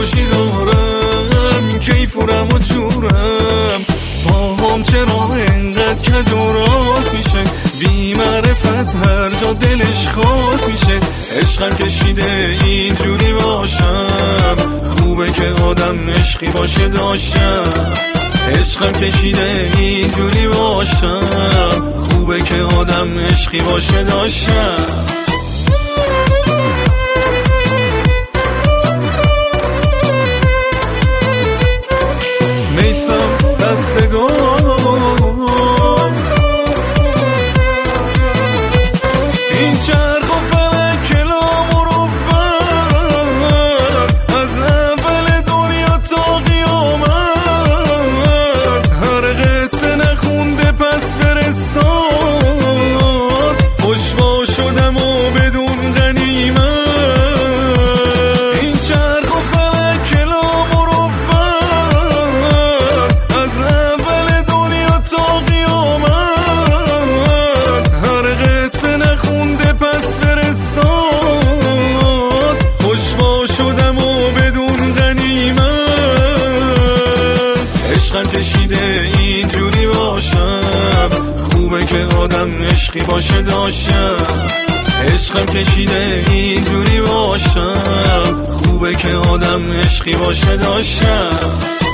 خوشی دارم، کیفورم و جورم، پاهم چرا اینقدر کج و راست میشه، بی معرفت هر جا دلش خواست میشه. عشقم کشیده اینجوری باشم، خوبه که آدم عشقی باشه داشتم. عشقم کشیده اینجوری باشم، خوبه که آدم عشقی باشه داشتم. میسم دستگام این چرخ و فلک کلام و رفت، از اول دنیا تا قیامت، هر قصه نخونده پس فرستاد، خوشبا شدم و بدون غنیمت. این چرخ و فلک کلام و رفت، از اول دنیا تا قیامت، هر قصه نخونده پس فرستاد، خوشبا شدم و بدون غنیمت. عشقم کشیده اینجوری باشم، خوبه که آدم عشقی باشه داشتم. عشقم کشیده اینجوری باشم، خوبه که آدم عشقی باشه داشتم.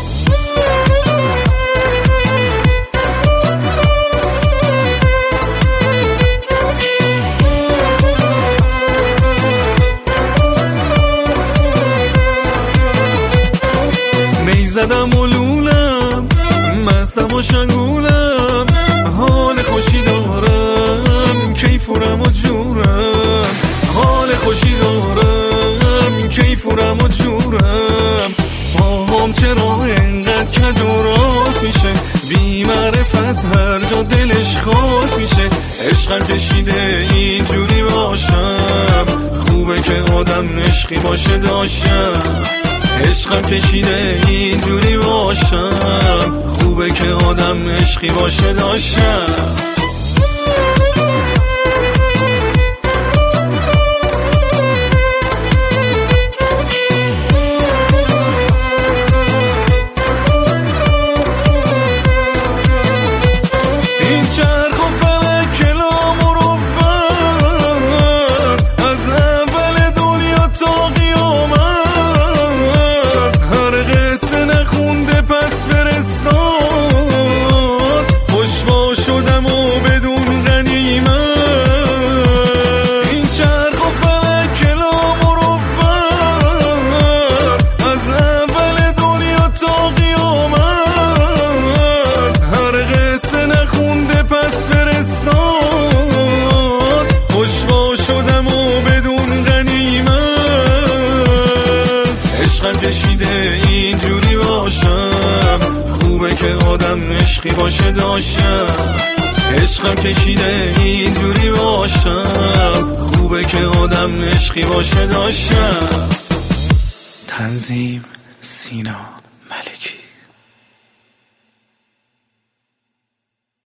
میزدم و لولم، مستم و شنگولم، حال خوشی دارم، کیفورم و جورم، حال خوشی دارم، کیفورم و جورم، پاهم چرا اینقدر کج و راست میشه، بی معرفت هر جا دلش خواست میشه. عشقم کشیده اینجوری باشم، خوبه که آدم عشقی باشه داشتم. عشقم کشیده اینجوری باشم، خوبه که آدم عشقی باشه داشتم. این چرخ و فلک کلام و رفت، از اول دنیا تا قیامت، هر قصه نخونده پس فرستاد، خوشبا شدم و بدون غنیمت. این چرخ و فلک کلام و رفت، از اول دنیا تا قیامت، هر قصه نخونده پس فرستاد، خوشبا شدم و بدون غنیمت. عشقم کشیده اینجوری باشم، خوبه که آدم عشقی باشه داشتم. عشقم کشیده اینجوری باشم، خوبه که آدم عشقی باشه داشتم. تنظیم سینا.